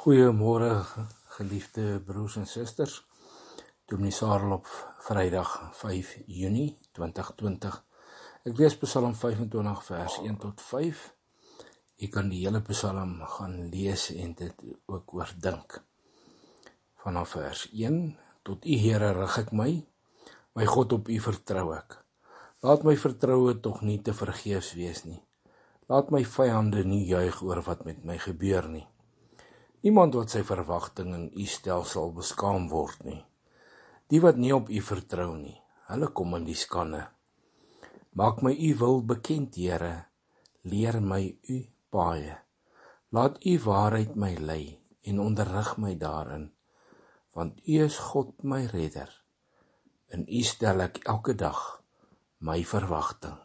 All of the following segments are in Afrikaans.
Goeiemôre, geliefde broers en susters. Dominee Sarel op Vrydag 5 Junie 2020. Ek lees Psalm 25 vers 1 tot 5. Jy kan die hele Psalm gaan lees en dit ook oordink. Vanaf vers 1 tot U Here rig ek my God op U vertrou ek. Laat my vertroue tog nie te vergeefs wees nie. Laat my vyande nie juig oor wat met my gebeur nie. Niemand wat sy verwagting in U stel sal beskaam word nie. Die wat nie op U vertrou nie, hulle kom in die skande. Maak my U wil bekend, Here, leer my U paaie. Laat U waarheid my lei en onderrig my daarin, want U is God my redder. In U stel ek elke dag my verwagting.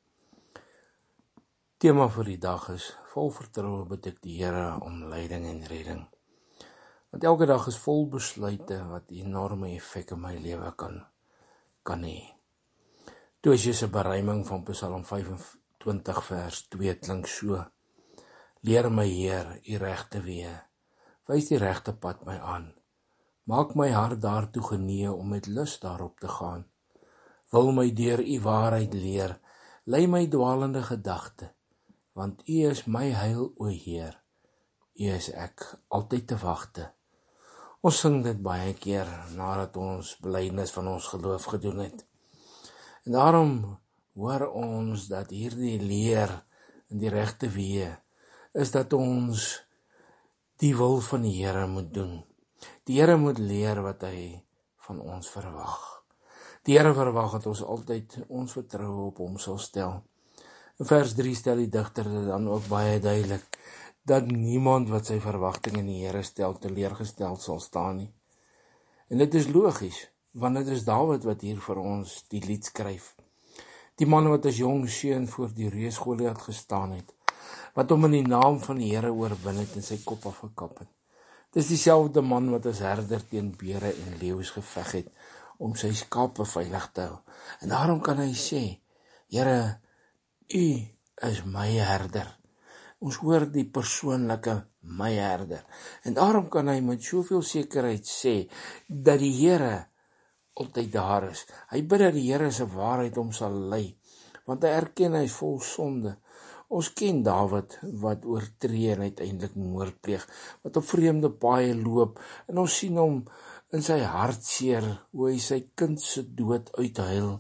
Tema vir die dag is, vol vertroue bid ek die Here om leiding en redding. Want elke dag is vol besluite wat enorme effek in my lewe kan hê. Toe is jy 'n beruiming van Psalm 25 vers 2 klink so. Leer my Heer U regte weë, wys die regte pad my aan. Maak my hart daartoe genee om met lus daarop te gaan. Wil my deur U waarheid leer, lei my dwaalende gedagte. Want U is my heil, o Heer, U is ek altyd te wagte. Ons sing dit baie keer nadat ons belydenis van ons geloof gedoen het. En daarom hoor ons dat hierdie leer in die regte weë is dat ons die wil van die Here moet doen. Die Here moet leer wat hy van ons verwag. Die Here verwag dat ons altyd ons vertroue op hom sal stel. In vers 3 stel die digter dit dan ook baie duidelik, dat niemand wat sy verwagting in die Here stel teleurgestel sal staan nie. En dit is logies, want dit is Dawid wat hier vir ons die lied skryf. Die man wat as jong seun voor die reus Goliat gestaan het, wat hom in die naam van die Here oorwin het en sy kop afgekap het. Dis dieselfde man wat as herder teen beere en leeu's geveg het, om sy skape veilig te hou. En daarom kan hy sê, Here, U is my herder. Ons hoor die persoonlike my herder. En daarom kan hy met soveel sekerheid sê, dat die Here altyd daar is. Hy bid dat die Here se waarheid hom sal lei, want hy erken hy is vol sonde. Ons ken Dawid wat oortree en uiteindelik moord pleeg, wat op vreemde paaie loop, en ons sien hom in sy hartseer, hoe hy sy kind se dood uithuil.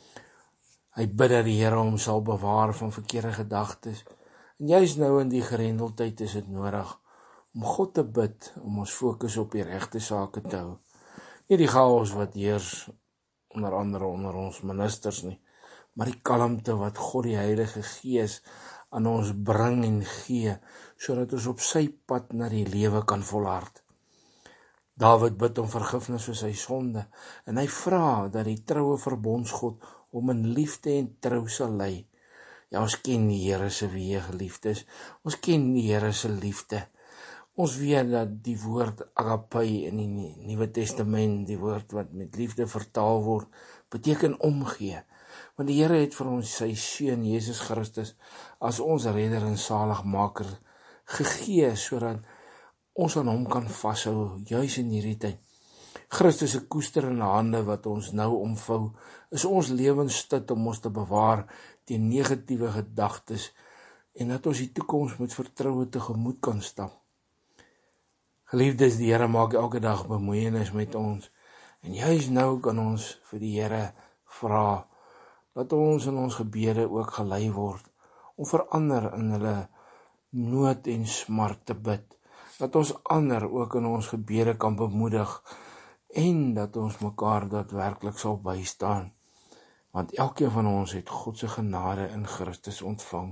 Hy bid dat die Here hom sal bewaar van verkeerde gedagtes. En juist nou in die gerendeldheid is dit nodig om God te bid, om ons fokus op die regte sake te hou. Nie die chaos wat heers onder andere onder ons ministers nie, maar die kalmte wat God die Heilige Gees aan ons bring en gee, sodat ons op sy pad na die lewe kan volhard. Dawid bid om vergifnis vir sy sonde, en hy vra dat die troue verbondsgod om in liefde en trou sal lei. Ja, ons ken die Here se weë, geliefdes. Ons ken die Here se liefde. Ons weet dat die woord agape in die Nuwe Testament, die woord wat met liefde vertaal word, beteken omgee. Want die Here het vir ons sy seun Jesus Christus as ons redder en saligmaker gegee, sodat ons aan hom kan vashou, juis in hierdie tyd. Christus se koesterende hande wat ons nou omvou, is ons lewensstut om ons te bewaar teen negatiewe gedagtes en dat ons die toekoms met vertroue tegemoet kan stap. Geliefdes, die Here maak elke dag bemoeienis met ons en juis nou kan ons vir die Here vra dat ons in ons gebede ook gelei word om vir ander in hulle nood en smart te bid, dat ons ander ook in ons gebede kan bemoedig en dat ons mekaar daadwerklik sal bystaan, want elkeen van ons het God se genade in Christus ontvang.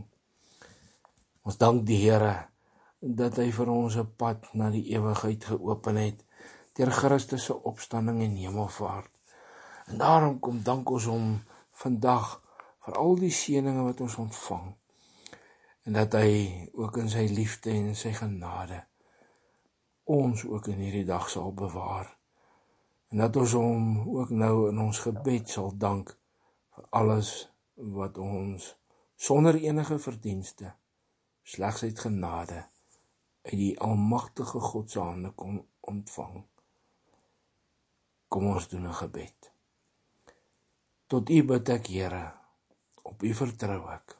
Ons dank die Here dat hy vir ons 'n pad na die ewigheid geopen het deur Christus se opstanding en hemelvaart. En daarom kom dank ons hom vandag vir al die seëninge wat ons ontvang en dat hy ook in sy liefde en sy genade ons ook in hierdie dag sal bewaar. En dat ons hom ook nou in ons gebed sal dank vir alles wat ons sonder enige verdienste, slegs uit genade uit die almagtige God se hande kon ontvang. Kom ons doen 'n gebed. Tot U bid ek, Here, op U vertrou ek.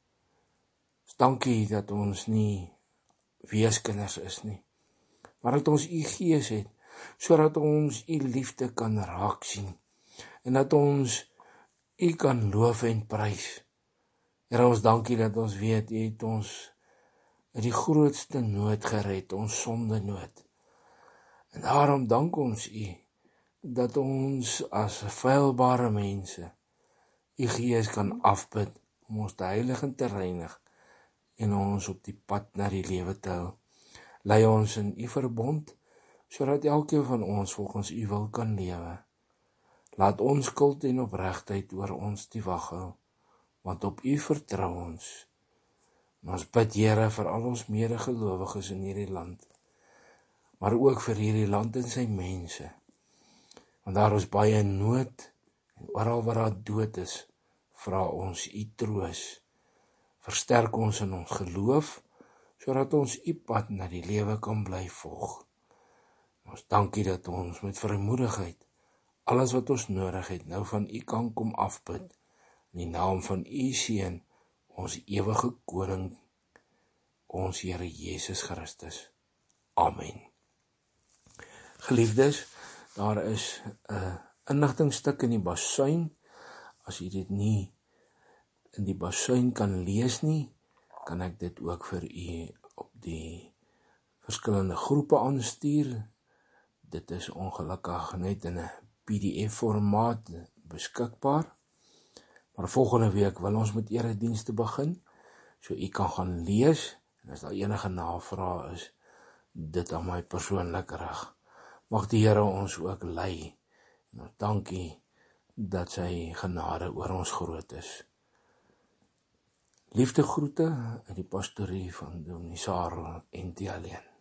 Dankie dat ons nie weeskinders is nie, maar dat ons U Gees het, sodat ons U liefde kan raak sien, en dat ons U kan loof en prys. Here, ons dankie dat ons weet U het ons uit die grootste nood gered, ons sonde nood. En daarom dank ons U, dat ons as feilbare mense U Gees kan afbid, om ons te heilig en te reinig, en ons op die pad na die lewe te hou. Lei ons in U verbond, sodat elkeen van ons volgens U wil kan lewe. Laat ons skuld en opregtheid oor ons die wag hou, want op U vertrou ons. En ons bid, Here, vir al ons medegelowiges in hierdie land, maar ook vir hierdie land en sy mense, want daar is baie nood, en oral waar daar dood is, vra ons U troos. Versterk ons in ons geloof, sodat ons U pad na die lewe kan bly volg. Ons dankie dat ons met vrymoedigheid alles wat ons nodig het, nou van U kan kom afbid, in die naam van U Seun, ons ewige Koning, ons Here Jesus Christus. Amen. Geliefdes, daar is 'n inligtingstuk in die basuin. As jy dit nie in die basuin kan lees nie, kan ek dit ook vir u op die verskillende groepe aanstuur. Dit is ongelukkig net in 'n PDF-formaat beskikbaar. Maar volgende week wil ons met eredienste begin, so u kan gaan lees, en as daar enige navrae is, dit aan my persoonlik rig. Mag die Here ons ook lei, en ons dankie dat sy genade oor ons groot is. Liefde groete uit die pastorie van Dominee Sarel en die alleen.